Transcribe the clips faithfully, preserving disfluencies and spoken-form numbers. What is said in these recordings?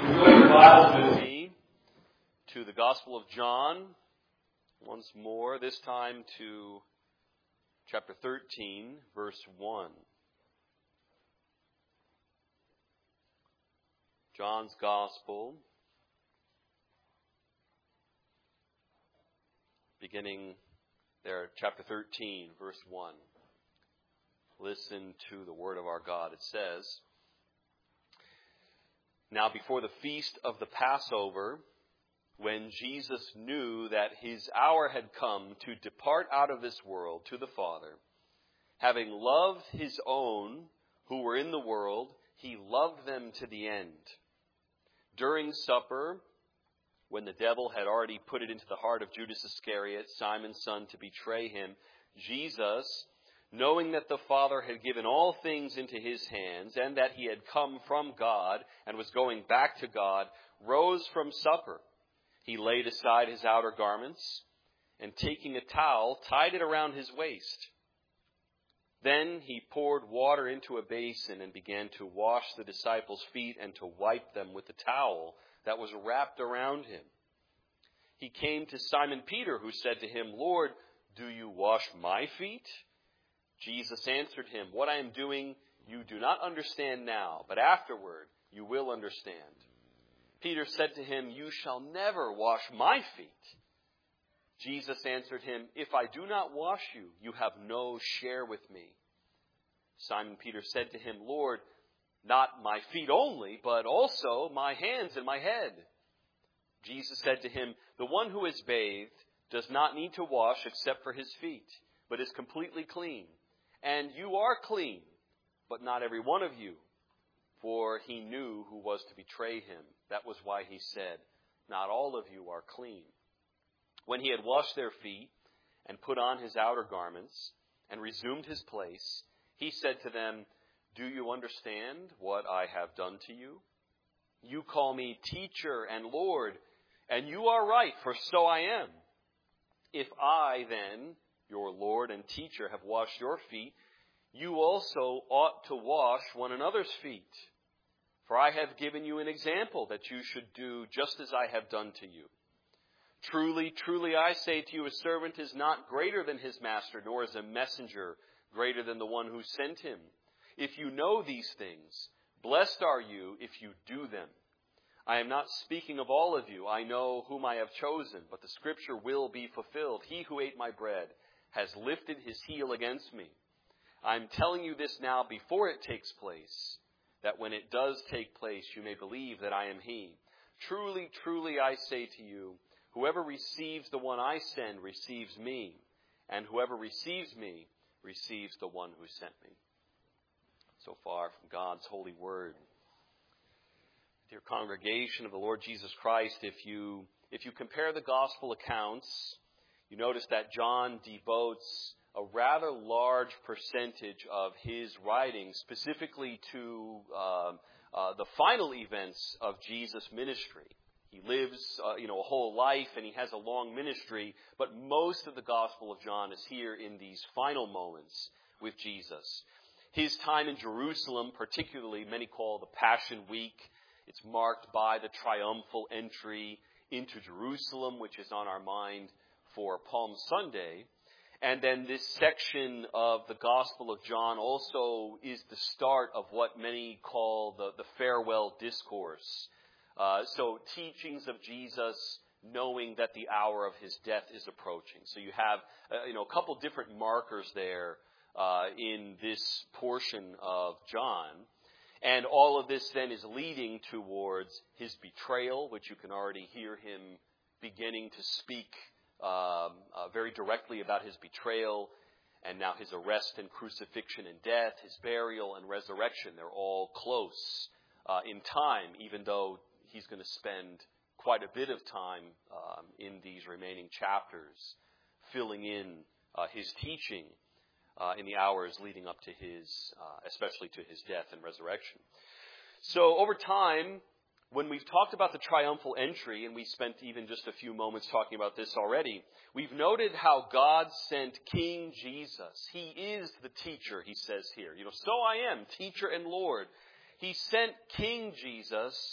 Your Bibles with me to the Gospel of John once more, this time to chapter thirteen, verse one. John's Gospel, beginning there, chapter thirteen, verse one. Listen to the word of our God. It says, "Now before the feast of the Passover, when Jesus knew that his hour had come to depart out of this world to the Father, having loved his own who were in the world, he loved them to the end. During supper, when the devil had already put it into the heart of Judas Iscariot, Simon's son, to betray him, Jesus, knowing that the Father had given all things into his hands, and that he had come from God and was going back to God, rose from supper. He laid aside his outer garments, and taking a towel, tied it around his waist. Then he poured water into a basin and began to wash the disciples' feet and to wipe them with the towel that was wrapped around him. He came to Simon Peter, who said to him, 'Lord, do you wash my feet?' Jesus answered him, 'What I am doing you do not understand now, but afterward you will understand.' Peter said to him, 'You shall never wash my feet.' Jesus answered him, 'If I do not wash you, you have no share with me.' Simon Peter said to him, 'Lord, not my feet only, but also my hands and my head.' Jesus said to him, 'The one who is bathed does not need to wash except for his feet, but is completely clean. And you are clean, but not every one of you.' For he knew who was to betray him. That was why he said, 'Not all of you are clean.' When he had washed their feet and put on his outer garments and resumed his place, he said to them, 'Do you understand what I have done to you? You call me teacher and Lord, and you are right, for so I am. If I then, your Lord and teacher, have washed your feet, you also ought to wash one another's feet. For I have given you an example that you should do just as I have done to you. Truly, truly, I say to you, a servant is not greater than his master, nor is a messenger greater than the one who sent him. If you know these things, blessed are you if you do them. I am not speaking of all of you. I know whom I have chosen, but the scripture will be fulfilled. He who ate my bread has lifted his heel against me. I am telling you this now before it takes place, that when it does take place, you may believe that I am he. Truly, truly, I say to you, whoever receives the one I send receives me, and whoever receives me receives the one who sent me.'" So far from God's holy word. Dear congregation of the Lord Jesus Christ, if you if you compare the gospel accounts, you notice that John devotes a rather large percentage of his writing specifically to uh, uh, the final events of Jesus' ministry. He lives, uh, you know, a whole life, and he has a long ministry, but most of the Gospel of John is here in these final moments with Jesus. His time in Jerusalem, particularly, many call the Passion Week. It's marked by the triumphal entry into Jerusalem, which is on our mind for Palm Sunday. And then this section of the Gospel of John also is the start of what many call the, the farewell discourse. Uh, so teachings of Jesus knowing that the hour of his death is approaching. So you have uh, you know, a couple different markers there uh, in this portion of John. And all of this then is leading towards his betrayal, which you can already hear him beginning to speak Um, uh, very directly about his betrayal, and now his arrest and crucifixion and death, his burial and resurrection. They're all close uh, in time, even though he's going to spend quite a bit of time um, in these remaining chapters filling in uh, his teaching uh, in the hours leading up to his, uh, especially to his death and resurrection. So over time, when we've talked about the triumphal entry, and we spent even just a few moments talking about this already, we've noted how God sent King Jesus. He is the teacher, he says here. You know, so I am, teacher and Lord. He sent King Jesus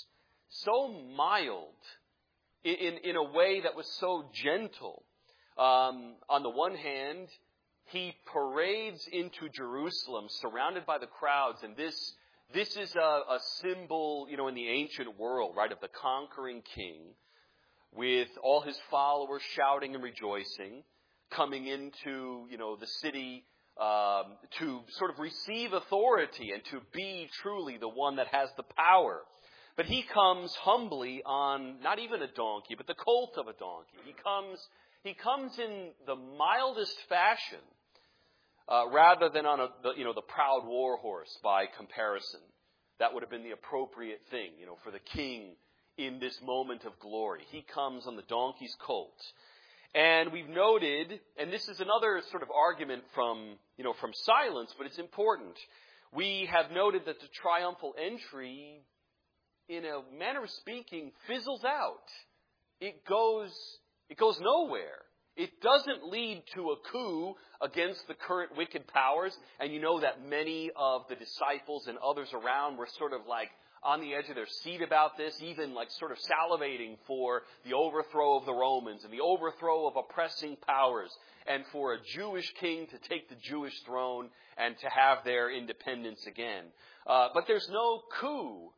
so mild, in, in, in a way that was so gentle. Um, on the one hand, he parades into Jerusalem surrounded by the crowds, and this this is a, a symbol, you know, in the ancient world, right, of the conquering king, with all his followers shouting and rejoicing, coming into, you know, the city um, to sort of receive authority and to be truly the one that has the power. But he comes humbly on not even a donkey, but the colt of a donkey. He comes, he comes in the mildest fashion, uh, rather than on a, the, you know, the proud war horse by comparison. That would have been the appropriate thing, you know, for the king in this moment of glory. He comes on the donkey's colt. And we've noted, and this is another sort of argument from, you know, from silence, but it's important. We have noted that the triumphal entry, in a manner of speaking, fizzles out. It goes, it goes nowhere. It doesn't lead to a coup against the current wicked powers. And you know that many of the disciples and others around were sort of like on the edge of their seat about this, even like sort of salivating for the overthrow of the Romans and the overthrow of oppressing powers, and for a Jewish king to take the Jewish throne and to have their independence again. Uh, but there's no coup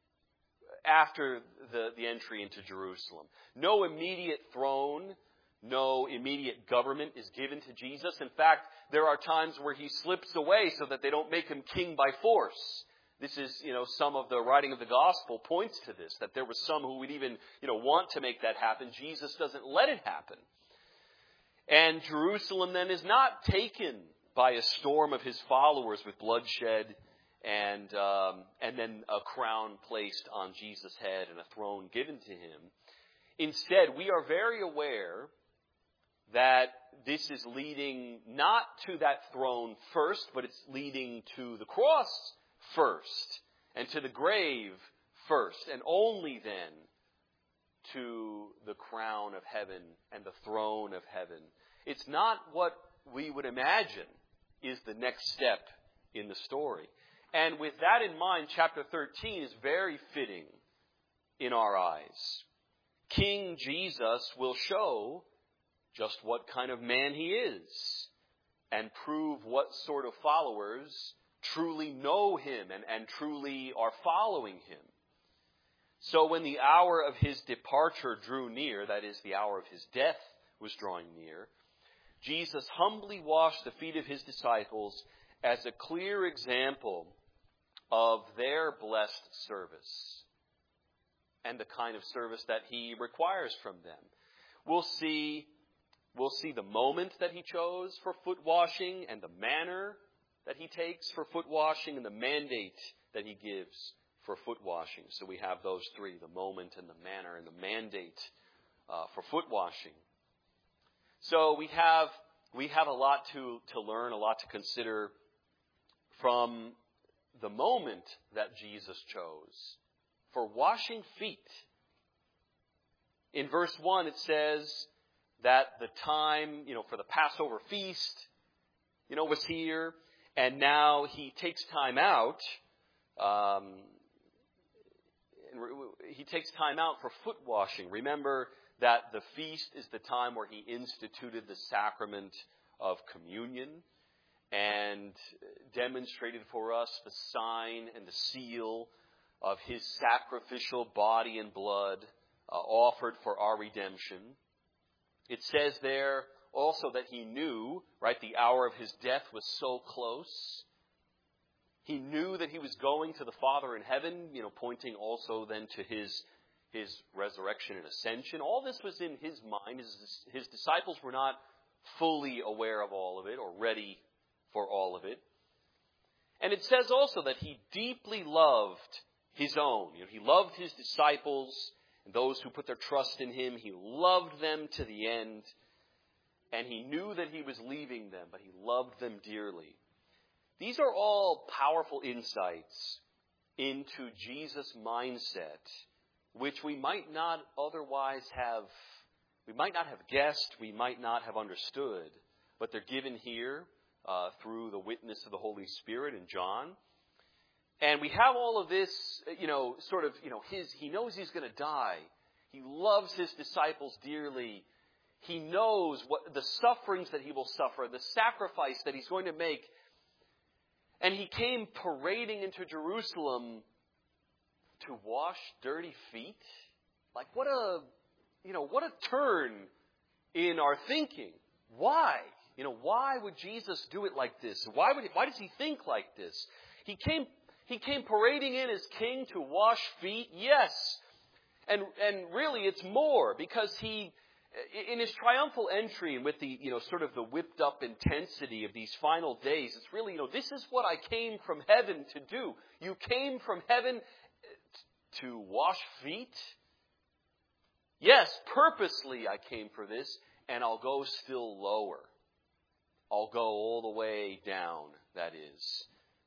after the, the entry into Jerusalem. No immediate throne, no immediate government is given to Jesus. In fact, there are times where he slips away so that they don't make him king by force. This is, you know, some of the writing of the gospel points to this, that there was some who would even, you know, want to make that happen. Jesus doesn't let it happen. And Jerusalem then is not taken by a storm of his followers with bloodshed and um, and then a crown placed on Jesus' head and a throne given to him. Instead, we are very aware that this is leading not to that throne first, but it's leading to the cross first, and to the grave first, and only then to the crown of heaven and the throne of heaven. It's not what we would imagine is the next step in the story. And with that in mind, chapter thirteen is very fitting in our eyes. King Jesus will show just what kind of man he is, and prove what sort of followers truly know him and, and truly are following him. So when the hour of his departure drew near, that is, the hour of his death was drawing near, Jesus humbly washed the feet of his disciples as a clear example of their blessed service and the kind of service that he requires from them. We'll see, we'll see the moment that he chose for foot washing and the manner that he takes for foot washing and the mandate that he gives for foot washing. So we have those three, the moment and the manner and the mandate uh, for foot washing. So we have we have a lot to, to learn, a lot to consider from the moment that Jesus chose for washing feet. In verse one it says that the time, you know, for the Passover feast, you know, was here. And now he takes time out. Um, he takes time out for foot washing. Remember that the feast is the time where he instituted the sacrament of communion and demonstrated for us the sign and the seal of his sacrificial body and blood uh, offered for our redemption. It says there also that he knew, right, the hour of his death was so close. He knew that he was going to the Father in heaven, you know, pointing also then to his his resurrection and ascension. All this was in his mind. His, his disciples were not fully aware of all of it or ready for all of it. And it says also that he deeply loved his own. You know, he loved his disciples and those who put their trust in him. He loved them to the end. And he knew that he was leaving them, but he loved them dearly. These are all powerful insights into Jesus' mindset, which we might not otherwise have, we might not have guessed, we might not have understood, but they're given here uh, through the witness of the Holy Spirit in John. And we have all of this, you know, sort of, you know, his, he knows he's going to die. He loves his disciples dearly. He knows what the sufferings that he will suffer, the sacrifice that he's going to make. And he came parading into Jerusalem to wash dirty feet. Like, what a, you know, what a turn in our thinking. Why? You know, why would Jesus do it like this? Why would he, why does he think like this? He came he came parading in as king to wash feet. Yes. And and really it's more, because he, in his triumphal entry and with the, you know, sort of the whipped up intensity of these final days, it's really, you know, this is what I came from heaven to do. You came from heaven to wash feet? Yes, purposely I came for this, and I'll go still lower. I'll go all the way down, that is.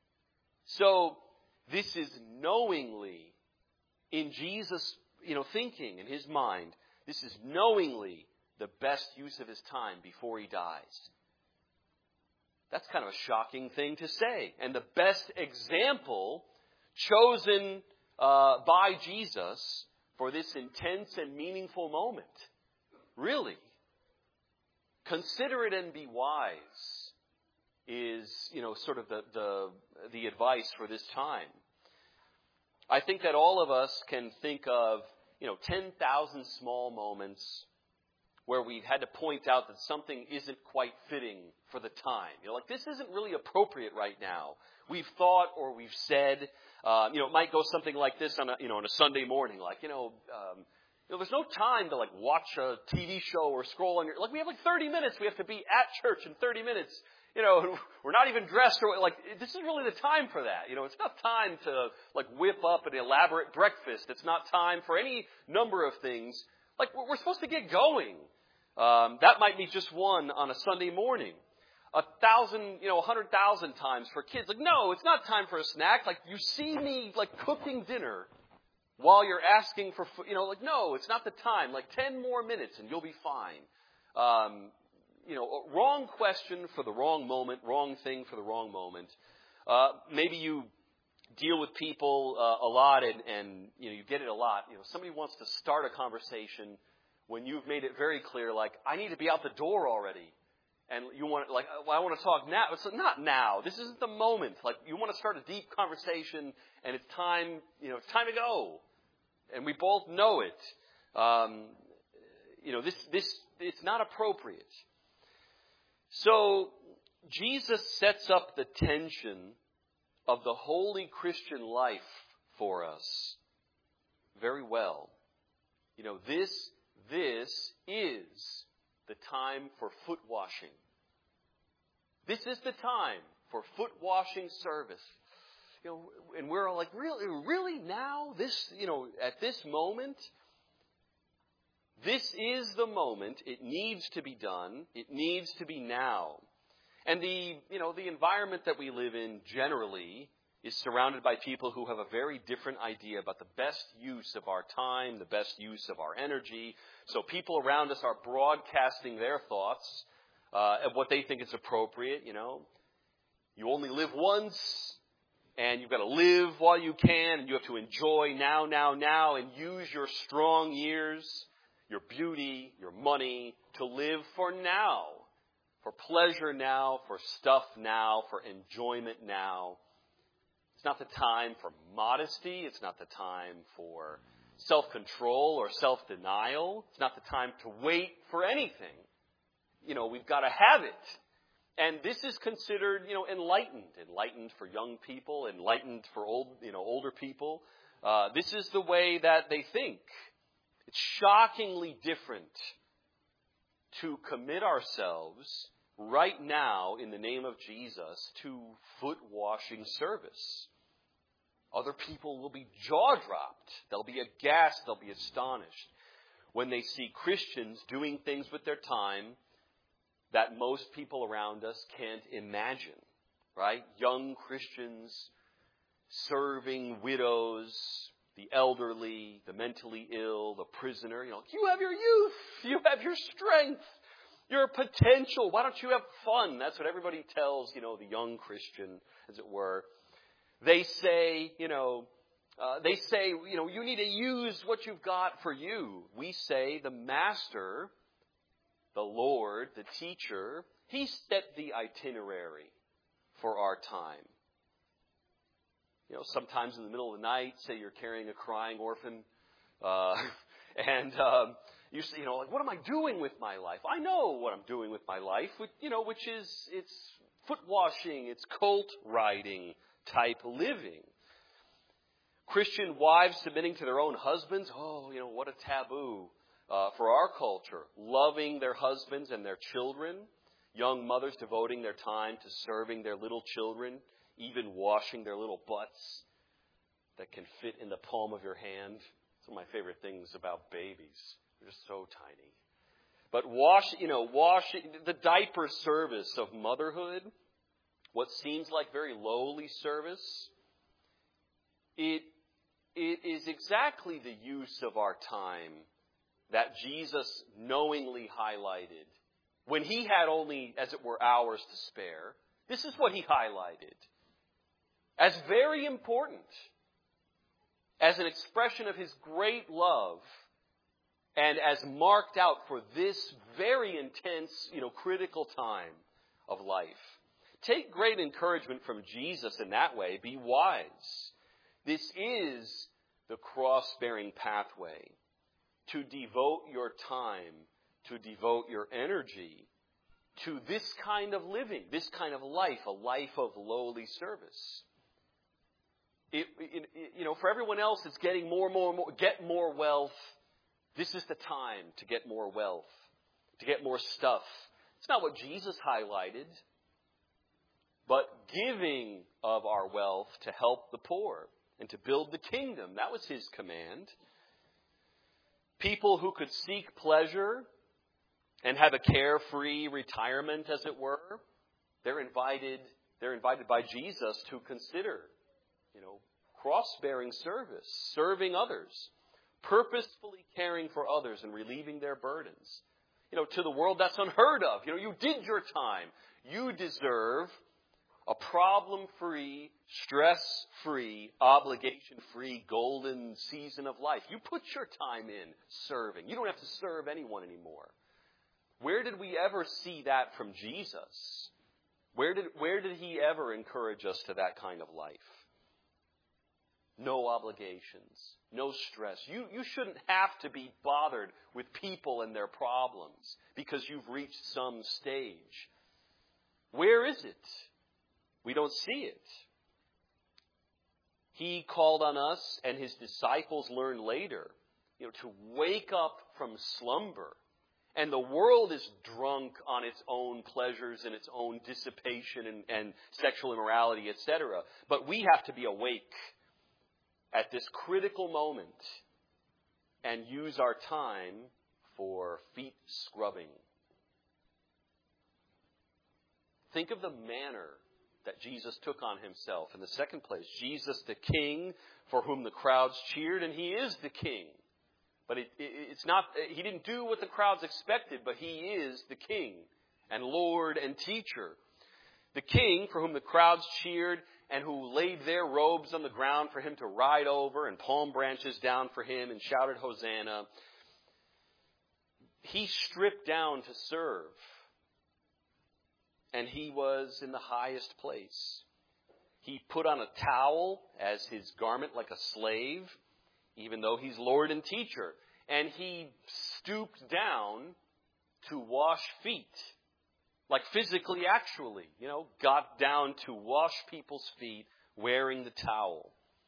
So, this is knowingly in Jesus, you know, thinking in his mind. This is knowingly the best use of his time before he dies. That's kind of a shocking thing to say. And the best example chosen uh, by Jesus for this intense and meaningful moment. Really. Consider it and be wise is, you know, sort of the, the, the advice for this time. I think that all of us can think of, you know, ten thousand small moments where we've had to point out that something isn't quite fitting for the time. You know, like, this isn't really appropriate right now. We've thought or we've said, uh, you know, it might go something like this on a, you know, on a Sunday morning, like, you know, um, you know, there's no time to, like, watch a T V show or scroll on your, like, we have, like, thirty minutes. We have to be at church in thirty minutes. You know, we're not even dressed or, like, this is really the time for that. You know, it's not time to, like, whip up an elaborate breakfast. It's not time for any number of things. Like, we're supposed to get going. Um, that might be just one on a Sunday morning. A thousand, you know, a hundred thousand times for kids. Like, no, it's not time for a snack. Like, you see me, like, cooking dinner while you're asking for, you know, like, no, it's not the time. Like, ten more minutes and you'll be fine. Um, you know, wrong question for the wrong moment, wrong thing for the wrong moment. Uh, maybe you deal with people uh, a lot and, and, you know, you get it a lot. You know, somebody wants to start a conversation when you've made it very clear, like, I need to be out the door already. And you want to, like, well, I want to talk now. It's not now. This isn't the moment. Like, you want to start a deep conversation, and it's time, you know, it's time to go. And we both know it. Um, you know, this, this, it's not appropriate. So, Jesus sets up the tension of the holy Christian life for us very well. You know, this, this is the time for foot washing. This is the time for foot washing service. You know, and we're all like, really, really now? This, you know, at this moment? This is the moment. It needs to be done. It needs to be now. And the, you know, the environment that we live in generally is surrounded by people who have a very different idea about the best use of our time, the best use of our energy. So people around us are broadcasting their thoughts uh, of what they think is appropriate, you know. You only live once, and you've got to live while you can, and you have to enjoy now, now, now, and use your strong years, your beauty, your money, to live for now, for pleasure now, for stuff now, for enjoyment now. It's not the time for modesty. It's not the time for self-control or self-denial. It's not the time to wait for anything. You know, we've got to have it. And this is considered, you know, enlightened. Enlightened for young people, enlightened for old, you know, older people. Uh, this is the way that they think. It's shockingly different to commit ourselves right now in the name of Jesus to foot washing service. Other people will be jaw-dropped. They'll be aghast. They'll be astonished when they see Christians doing things with their time that most people around us can't imagine, right? Young Christians serving widows, the elderly, the mentally ill, the prisoner. You know, you have your youth. You have your strength. Your potential. Why don't you have fun? That's what everybody tells, you know, the young Christian, as it were. They say, you know, uh, they say, you know, you need to use what you've got for you. We say the Master, the Lord, the teacher, He set the itinerary for our time. You know, sometimes in the middle of the night, say you're carrying a crying orphan, uh, and um, you say, you know, like, what am I doing with my life? I know what I'm doing with my life, which, you know, which is it's foot washing, it's colt riding type living. Christian wives submitting to their own husbands, oh, you know, what a taboo uh, for our culture. Loving their husbands and their children. Young mothers devoting their time to serving their little children, even washing their little butts that can fit in the palm of your hand. It's one of my favorite things about babies. They're just so tiny. But wash, you know, washing, the diaper service of motherhood, what seems like very lowly service, it it is exactly the use of our time that Jesus knowingly highlighted when He had only, as it were, hours to spare. This is what He highlighted as very important, as an expression of His great love, and as marked out for this very intense, you know, critical time of life. Take great encouragement from Jesus in that way. Be wise. This is the cross-bearing pathway to devote your time, to devote your energy to this kind of living, this kind of life, a life of lowly service. It, it, it, you know, for everyone else, it's getting more and more and more, get more wealth. This is the time to get more wealth, to get more stuff. It's not what Jesus highlighted, but giving of our wealth to help the poor and to build the kingdom. That was His command. People who could seek pleasure and have a carefree retirement, as it were, they're invited, they're invited by Jesus to consider, you know, cross-bearing service, serving others, purposefully caring for others and relieving their burdens. You know, to the world, that's unheard of. You know, you did your time. You deserve a problem-free, stress-free, obligation-free, golden season of life. You put your time in serving. You don't have to serve anyone anymore. Where did we ever see that from Jesus? Where did, where did He ever encourage us to that kind of life? No obligations, no stress. You, you shouldn't have to be bothered with people and their problems because you've reached some stage. Where is it? We don't see it. He called on us, and His disciples learned later, you know, to wake up from slumber. And the world is drunk on its own pleasures and its own dissipation and, and sexual immorality, et cetera. But we have to be awake at this critical moment and use our time for feet scrubbing. Think of the manner that Jesus took on Himself. In the second place, Jesus the King for whom the crowds cheered, and He is the King. But it, it, it's not, He didn't do what the crowds expected, but He is the King and Lord and teacher. The King for whom the crowds cheered and who laid their robes on the ground for Him to ride over and palm branches down for Him and shouted Hosanna. He stripped down to serve. And He was in the highest place. He put on a towel as His garment like a slave, even though He's Lord and teacher. And He stooped down to wash feet. Like physically, actually, you know, got down to wash people's feet wearing the towel.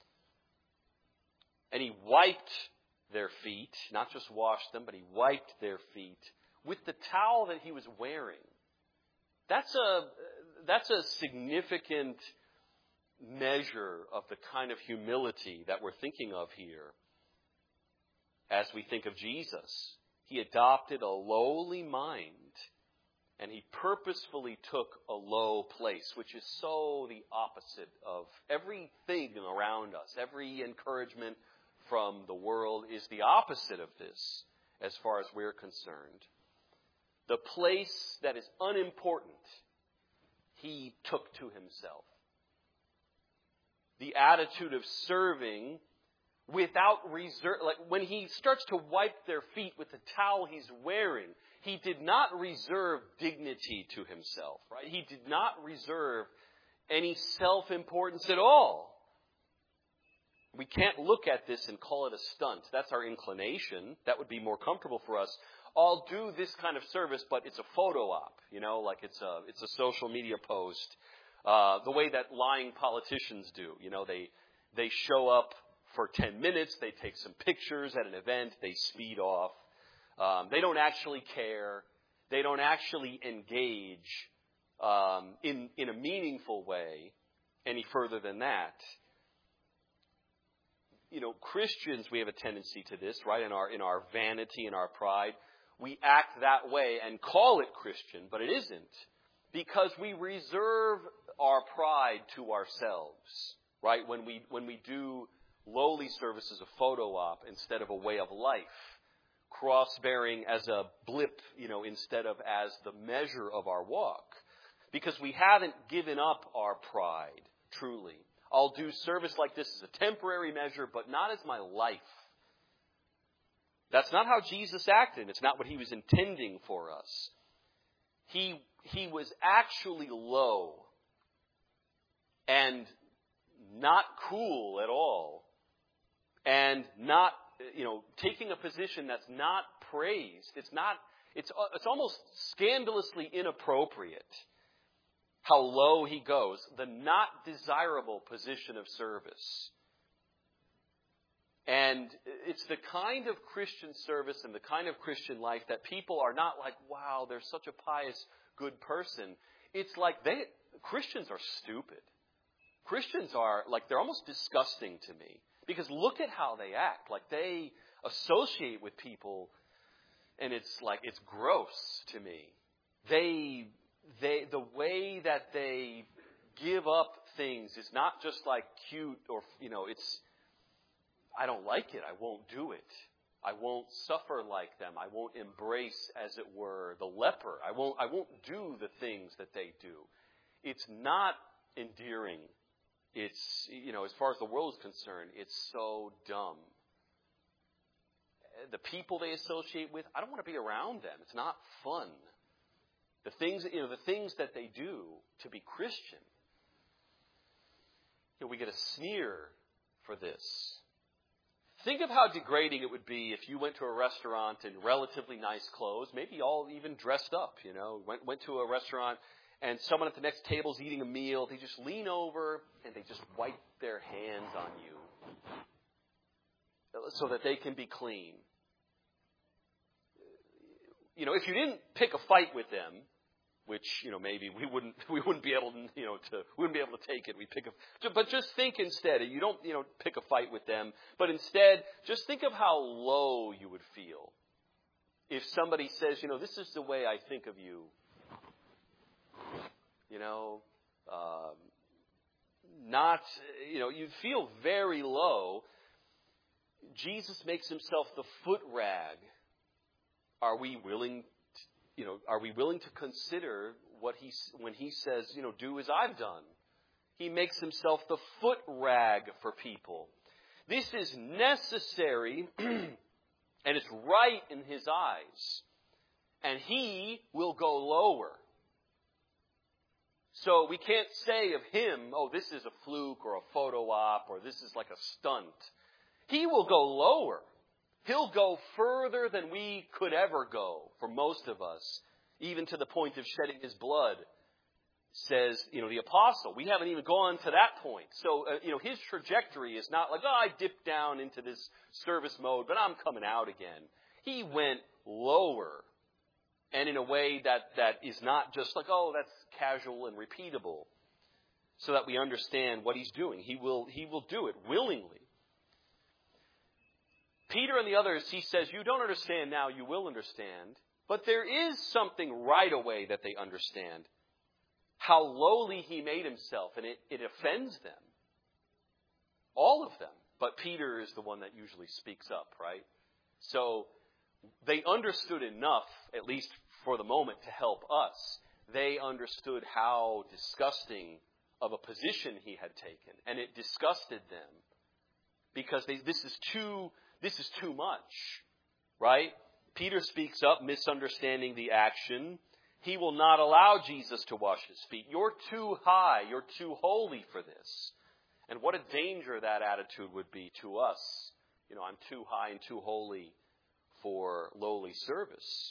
And He wiped their feet, not just washed them, but He wiped their feet with the towel that He was wearing. That's a, that's a significant measure of the kind of humility that we're thinking of here as we think of Jesus. He adopted a lowly mind, and He purposefully took a low place, which is so the opposite of everything around us. Every encouragement from the world is the opposite of this, as far as we're concerned. The place that is unimportant, He took to Himself. the attitude of serving without reserve. Like when he starts to wipe their feet with the towel he's wearing, he did not reserve dignity to himself, right? He did not reserve any self-importance at all. We can't look at this and call it a stunt. That's our inclination. That would be more comfortable for us. I'll do this kind of service, but it's a photo op, you know, like it's a it's a social media post. Uh, the way that lying politicians do, you know, they they show up for ten minutes, they take some pictures at an event, they speed off. Um, they don't actually care. They don't actually engage um, in in a meaningful way any further than that. You know, Christians, we have a tendency to this, right? In our in our vanity and our pride, we act that way and call it Christian, but it isn't, because we reserve our pride to ourselves, right? When we when we do lowly service as a photo op instead of a way of life, cross-bearing as a blip, you know, instead of as the measure of our walk, because we haven't given up our pride truly. I'll do service like this as a temporary measure, but not as my life. That's not how Jesus acted. It's not what he was intending for us. He, he was actually low and not cool at all, and not, you know, taking a position that's not praised. It's not, it's, it's almost scandalously inappropriate how low he goes, the not desirable position of service. And it's the kind of Christian service and the kind of Christian life that people are not like, wow, they're such a pious, good person. It's like they, Christians are stupid. Christians are, like, they're almost disgusting to me. Because look at how they act. Like, they associate with people, and it's like, it's gross to me. They, they, the way that they give up things is not just like cute or, you know, it's, I don't like it. I won't do it. I won't suffer like them. I won't embrace, as it were, the leper. I won't, I won't do the things that they do. It's not endearing. It's, you know, as far as the world is concerned, it's so dumb. The people they associate with, I don't want to be around them. It's not fun. The things, you know, the things that they do to be Christian, you know, we get a sneer for this. Think of how degrading it would be if you went to a restaurant in relatively nice clothes, maybe all even dressed up, you know, went, went to a restaurant and someone at the next table is eating a meal. They just lean over and they just wipe their hands on you so that they can be clean. You know, if you didn't pick a fight with them, which, you know, maybe we wouldn't, we wouldn't be able to, you know, to, we wouldn't be able to take it. We pick a, but just think instead, you don't, you know, pick a fight with them, but instead, just think of how low you would feel if somebody says, you know, this is the way I think of you. You know, um, not, you know, you feel very low. Jesus makes himself the foot rag. Are we willing to, you know, are we willing to consider what he, when he says, you know, do as I've done? He makes himself the foot rag for people. This is necessary and it's right in his eyes. And he will go lower. So we can't say of him, oh, this is a fluke or a photo op or this is like a stunt. He will go lower. He'll go further than we could ever go for most of us, even to the point of shedding his blood, says, you know, the apostle. We haven't even gone to that point. So, uh, you know, his trajectory is not like, oh, I dipped down into this service mode, but I'm coming out again. He went lower. And in a way that, that is not just like, oh, that's casual and repeatable, so that we understand what he's doing. He will, he will do it willingly. Peter and the others, he says, you don't understand now, you will understand. But there is something right away that they understand. How lowly he made himself, and it, it offends them. All of them. But Peter is the one that usually speaks up, right? So they understood enough, at least for the moment, to help us. They understood how disgusting of a position he had taken, and it disgusted them because they, this is too this is too much, right? Peter speaks up, misunderstanding the action. He will not allow Jesus to wash his feet. You're too high, you're too holy for this. And what a danger that attitude would be to us. You know, I'm too high and too holy for lowly service.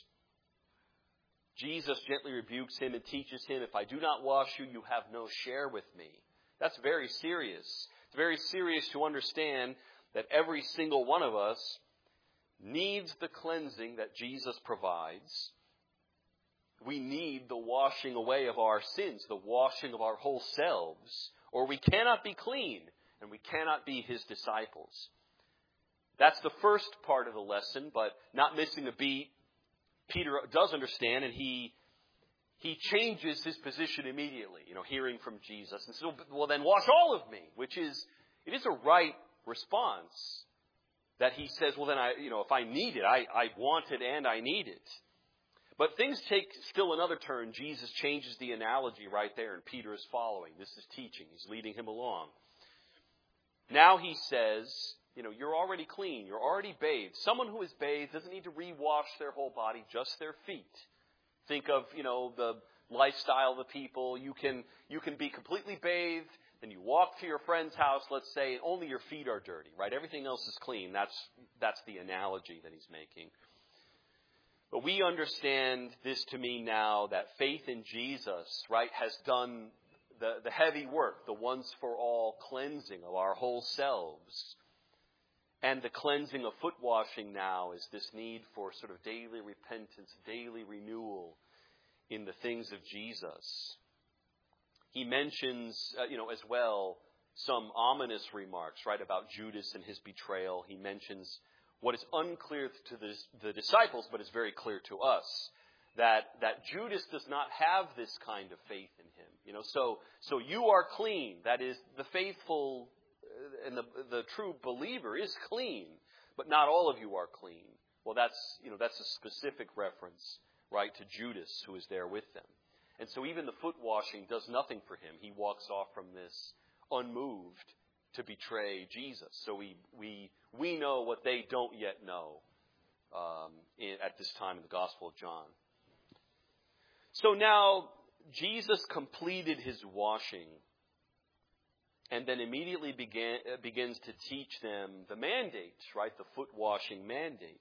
Jesus gently rebukes him and teaches him, if I do not wash you, you have no share with me. That's very serious. It's very serious to understand that every single one of us needs the cleansing that Jesus provides. We need the washing away of our sins, the washing of our whole selves, or we cannot be clean and we cannot be his disciples. That's the first part of the lesson, but not missing a beat. Peter does understand, and he he changes his position immediately, you know, hearing from Jesus. And so, well, then wash all of me, which is, it is a right response that he says, well, then I, you know, if I need it, I, I want it and I need it. But things take still another turn. Jesus changes the analogy right there, and Peter is following. This is teaching. He's leading him along. Now he says, you know, you're already clean. You're already bathed. Someone who is bathed doesn't need to rewash their whole body, just their feet. Think of, you know, the lifestyle of the people. You can, you can be completely bathed, then you walk to your friend's house, let's say, and only your feet are dirty, right? Everything else is clean. That's, that's the analogy that he's making. But we understand this to mean now that faith in Jesus, right, has done the, the heavy work, the once for all cleansing of our whole selves. And the cleansing of foot washing now is this need for sort of daily repentance, daily renewal in the things of Jesus. He mentions, uh, you know, as well, some ominous remarks, right, about Judas and his betrayal. He mentions what is unclear to the, the disciples, but is very clear to us, that, that Judas does not have this kind of faith in him. You know, so, so you are clean. That is, the faithful and the, the true believer is clean, but not all of you are clean. Well, that's, you know, that's a specific reference, right, to Judas who is there with them. And so even the foot washing does nothing for him. He walks off from this unmoved to betray Jesus. So we we we know what they don't yet know um, in, at this time in the Gospel of John. So now Jesus completed his washing, and then immediately began, uh, begins to teach them the mandate, right? The foot washing mandate.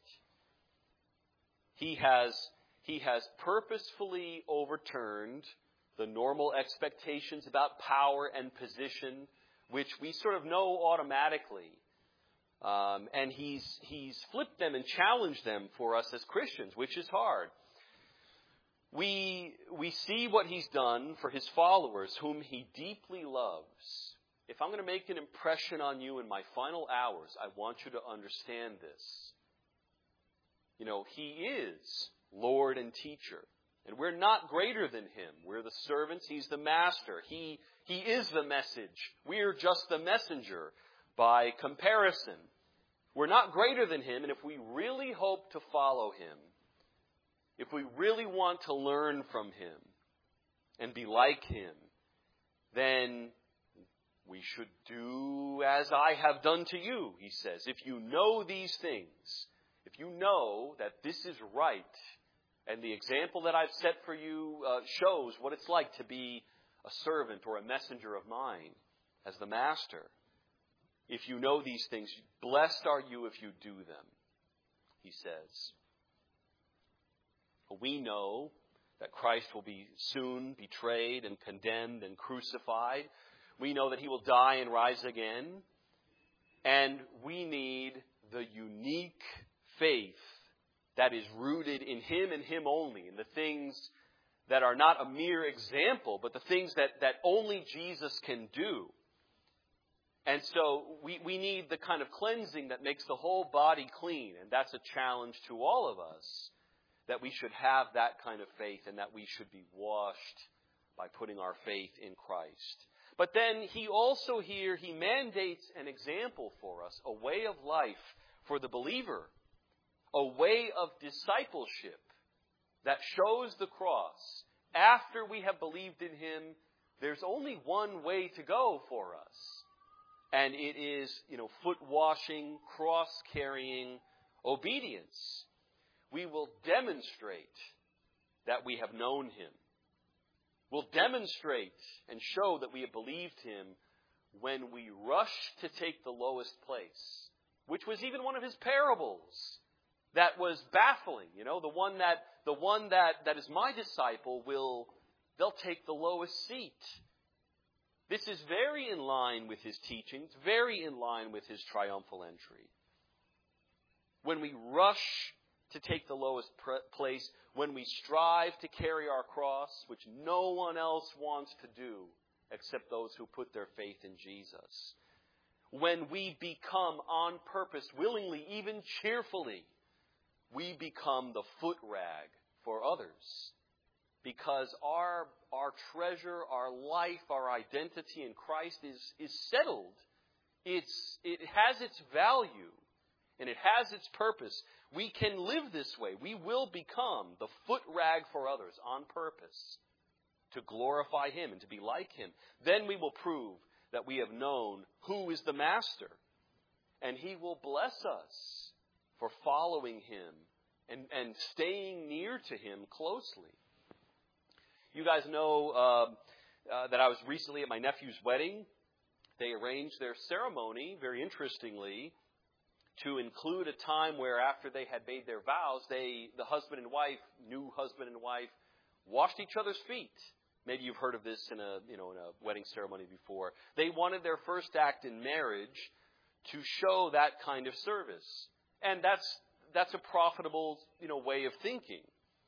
He has, he has purposefully overturned the normal expectations about power and position, which we sort of know automatically. Um, and he's, he's flipped them and challenged them for us as Christians, which is hard. We, we see what he's done for his followers, whom he deeply loves. If I'm going to make an impression on you in my final hours, I want you to understand this. You know, he is Lord and teacher. And we're not greater than him. We're the servants. He's the master. He, he is the message. We're just the messenger by comparison. We're not greater than him. And if we really hope to follow him, if we really want to learn from him and be like him, then we should do as I have done to you, he says. If you know these things, if you know that this is right, and the example that I've set for you uh, shows what it's like to be a servant or a messenger of mine as the master. If you know these things, blessed are you if you do them, he says. We know that Christ will be soon betrayed and condemned and crucified. We know that he will die and rise again. And we need the unique faith that is rooted in him and him only, in the things that are not a mere example, but the things that, that only Jesus can do. And so we, we need the kind of cleansing that makes the whole body clean. And that's a challenge to all of us, that we should have that kind of faith and that we should be washed by putting our faith in Christ. But then he also here, he mandates an example for us, a way of life for the believer, a way of discipleship that shows the cross. After we have believed in him, there's only one way to go for us. And it is, you know, foot washing, cross carrying obedience. We will demonstrate that we have known Him. We'll demonstrate and show that we have believed Him when we rush to take the lowest place, which was even one of His parables that was baffling. You know, the one that the one that, that is my disciple will they'll take the lowest seat. This is very in line with His teachings, very in line with His triumphal entry. When we rush to take the lowest place, when we strive to carry our cross, which no one else wants to do except those who put their faith in Jesus. When we become on purpose, willingly, even cheerfully, we become the foot rag for others. Because our, our treasure, our life, our identity in Christ is, is settled. It's, it has its value. And it has its purpose. We can live this way. We will become the foot rag for others on purpose to glorify Him and to be like Him. Then we will prove that we have known who is the Master. And He will bless us for following Him and, and staying near to Him closely. You guys know uh, uh, that I was recently at my nephew's wedding. They arranged their ceremony, very interestingly, to include a time where after they had made their vows, they, the husband and wife, new husband and wife, washed each other's feet. Maybe you've heard of this in a, you know, in a wedding ceremony before. They wanted their first act in marriage to show that kind of service. And that's, that's a profitable, you know, way of thinking.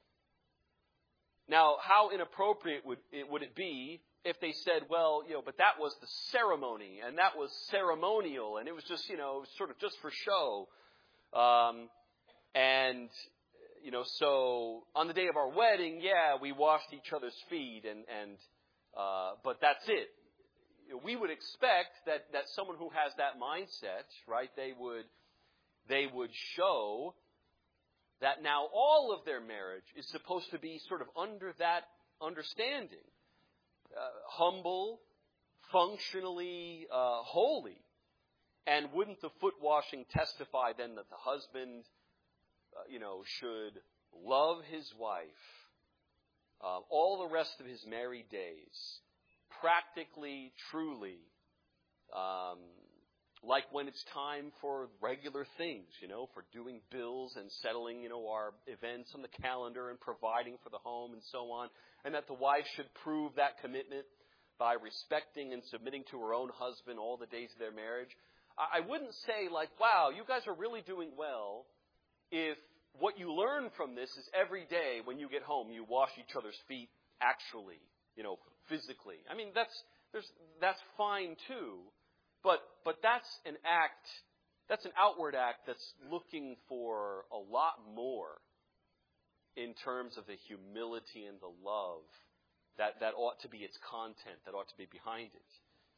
Now, how inappropriate would it, would it be if they said, well, you know, but that was the ceremony, and that was ceremonial, and it was just, you know, sort of just for show. Um, and, you know, so on the day of our wedding, yeah, we washed each other's feet, and, and uh, but that's it. We would expect that, that someone who has that mindset, right, they would, they would show that now all of their marriage is supposed to be sort of under that understanding. Uh, humble, functionally uh, holy. And wouldn't the foot washing testify then that the husband, uh, you know, should love his wife uh, all the rest of his married days, practically, truly, um, like when it's time for regular things, you know, for doing bills and settling, you know, our events on the calendar and providing for the home and so on. And that the wife should prove that commitment by respecting and submitting to her own husband all the days of their marriage. I wouldn't say like, wow, you guys are really doing well if what you learn from this is every day when you get home you wash each other's feet actually, you know, physically. I mean, that's there's that's fine too, but but that's an act, that's an outward act that's looking for a lot more in terms of the humility and the love that, that ought to be its content, that ought to be behind it.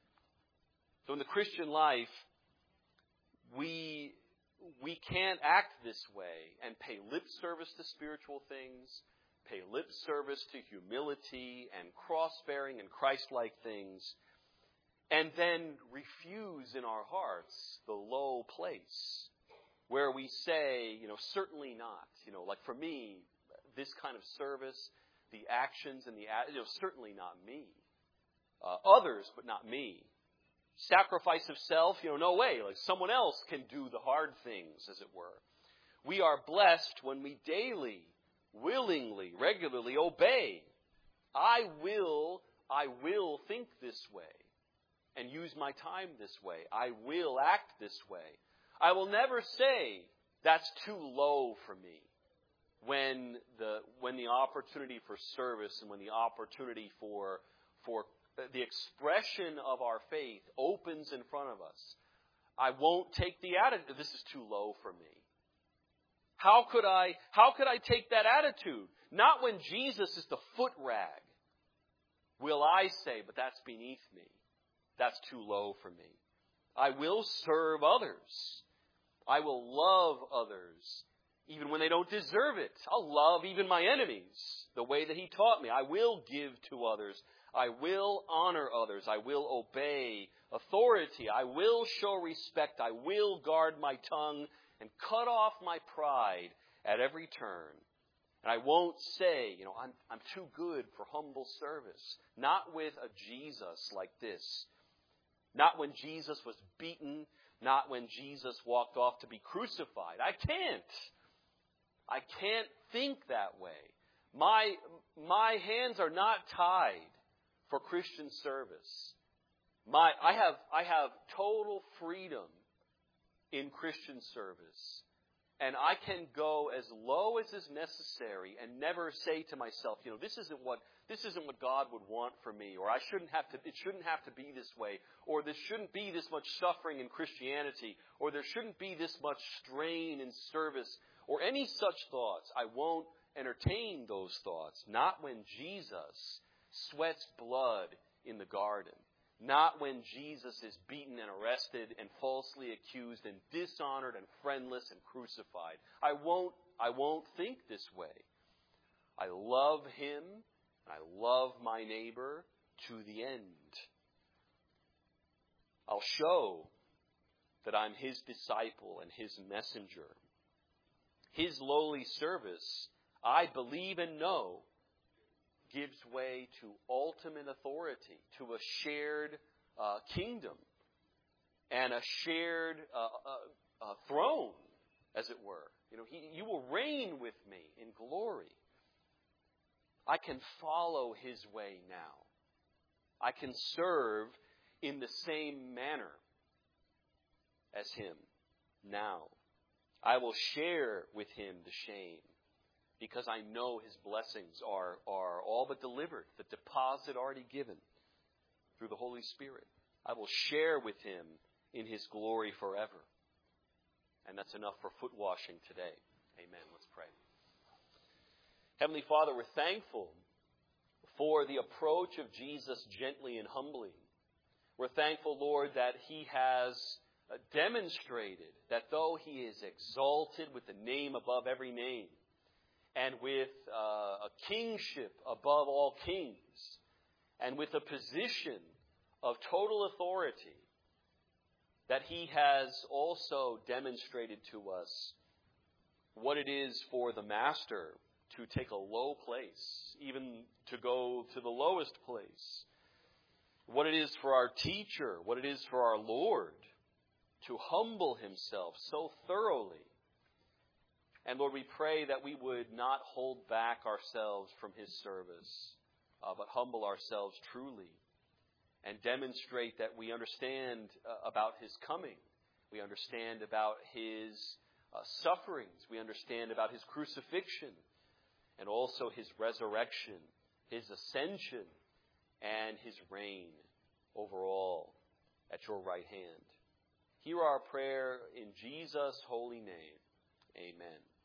So in the Christian life, we, we can't act this way and pay lip service to spiritual things, pay lip service to humility and cross-bearing and Christ-like things, and then refuse in our hearts the low place where we say, you know, certainly not. You know, like for me, this kind of service, the actions and the, you know, certainly not me. Uh, others, but not me. Sacrifice of self, you know, no way. Like someone else can do the hard things, as it were. We are blessed when we daily, willingly, regularly obey. I will, I will think this way and use my time this way. I will act this way. I will never say that's too low for me. When the when the opportunity for service and when the opportunity for for the expression of our faith opens in front of us, I won't take the attitude, this is too low for me. How could I how could I take that attitude? Not when Jesus is the foot rag. Will I say, but that's beneath me. That's too low for me. I will serve others. I will love others even when they don't deserve it. I'll love even my enemies the way that He taught me. I will give to others. I will honor others. I will obey authority. I will show respect. I will guard my tongue and cut off my pride at every turn. And I won't say, you know, I'm, I'm too good for humble service. Not with a Jesus like this. Not when Jesus was beaten. Not when Jesus walked off to be crucified. I can't. I can't think that way. My, my hands are not tied for Christian service. My, I have, I have total freedom in Christian service. And I can go as low as is necessary and never say to myself, you know, this isn't what, this isn't what God would want for me, or I shouldn't have to, it shouldn't have to be this way, or there shouldn't be this much suffering in Christianity, or there shouldn't be this much strain in service, or any such thoughts. I won't entertain those thoughts. Not when Jesus sweats blood in the garden. Not when Jesus is beaten and arrested and falsely accused and dishonored and friendless and crucified. I won't, I won't think this way. I love Him and I love my neighbor to the end. I'll show that I'm His disciple and His messenger. His lowly service, I believe and know, gives way to ultimate authority, to a shared uh, kingdom and a shared uh, uh, uh, throne, as it were. You know, he, you will reign with me in glory. I can follow His way now. I can serve in the same manner as Him now. I will share with Him the shame, because I know His blessings are, are all but delivered, the deposit already given through the Holy Spirit. I will share with Him in His glory forever. And that's enough for foot washing today. Amen. Let's pray. Heavenly Father, we're thankful for the approach of Jesus gently and humbly. We're thankful, Lord, that He has demonstrated that though He is exalted with the name above every name, and with uh, a kingship above all kings, and with a position of total authority, that He has also demonstrated to us what it is for the Master to take a low place, even to go to the lowest place. What it is for our teacher, what it is for our Lord to humble Himself so thoroughly. And Lord, we pray that we would not hold back ourselves from His service, uh, but humble ourselves truly and demonstrate that we understand uh, about His coming. We understand about His uh, sufferings. We understand about His crucifixion and also His resurrection, His ascension, and His reign over all at Your right hand. Hear our prayer in Jesus' holy name. Amen.